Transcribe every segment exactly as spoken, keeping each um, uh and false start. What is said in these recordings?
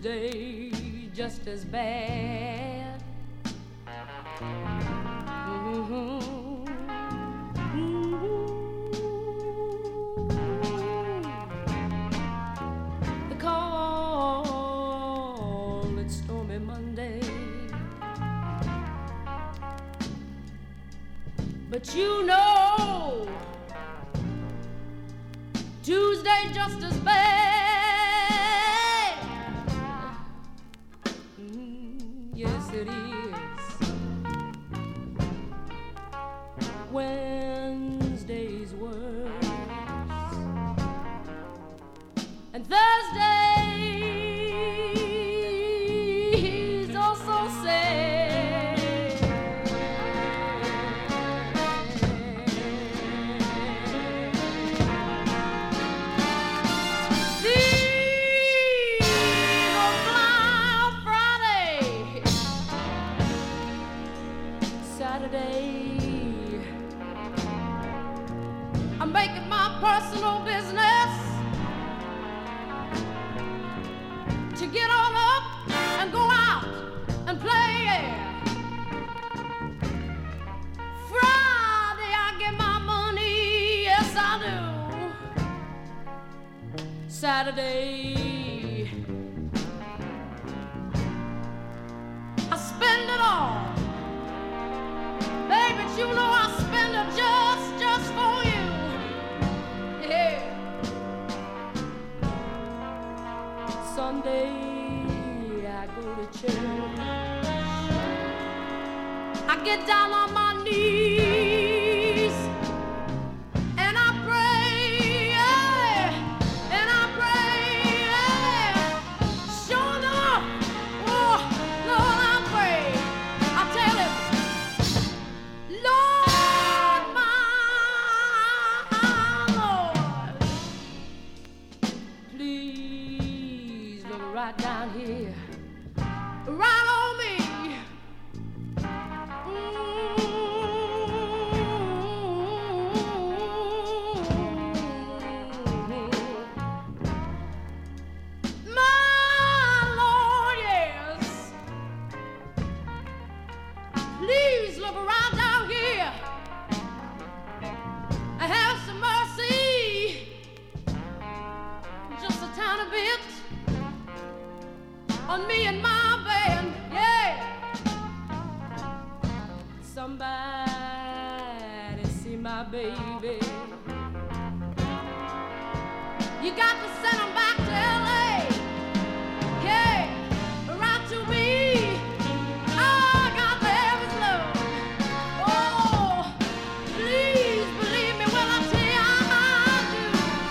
Tuesday just as bad. Mm-hmm. Mm-hmm. They call it Stormy Monday, but you know Tuesday just as bad. Mm, yes, it is. Wednesday's worse, and Thursday's also sad. Leave or fly on Friday, Saturday. I'm making my personal business to get on up and go out and play. Friday I get my money, yes I do. Saturday I spend it all, baby. You know I spend it just, just for you. Yeah. Sunday I go to church. I get down on my knees and I pray, yeah, and I pray, yeah. Sure enough, oh Lord, I pray. I tell him, Lord, my Lord, please look right down here, right on me. My Lord, yes. Please look right down here. Have some mercy, just a tiny bit, on me and my band, yeah. Somebody see my baby. You got to send him back to L A, yeah, right to me. Oh, I got to have his love. Oh, please believe me when I tell you I do.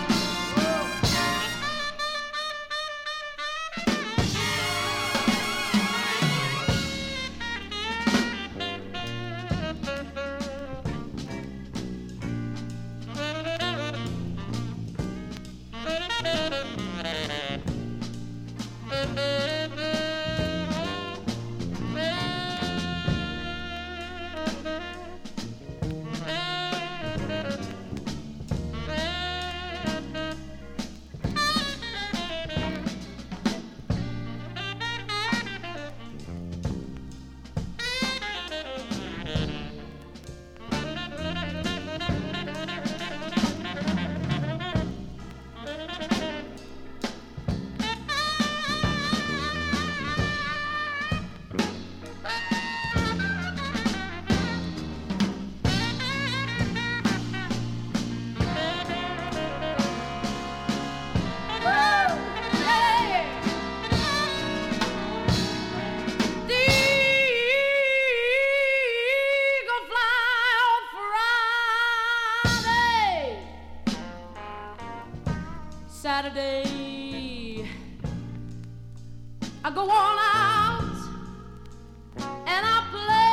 Saturday, I go on out and I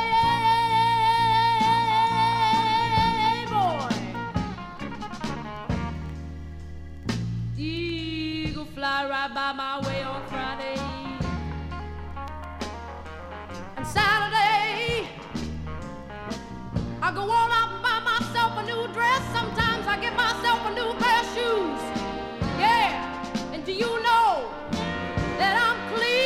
play, boy. The eagle fly right by my way on Friday, and Saturday, I go on out and buy myself a new dress. Sometimes I get myself a new pair of shoes. Yeah, and do you know that I'm clean?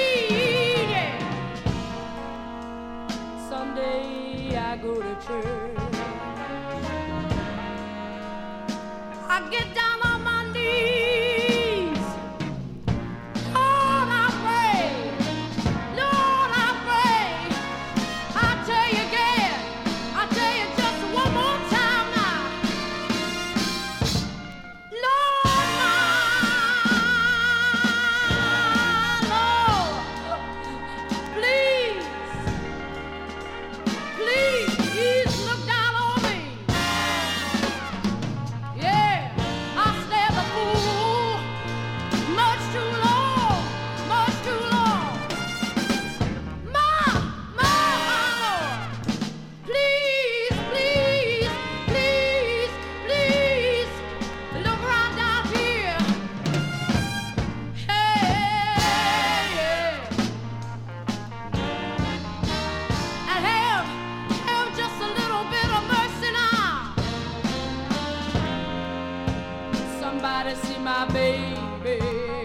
my baby.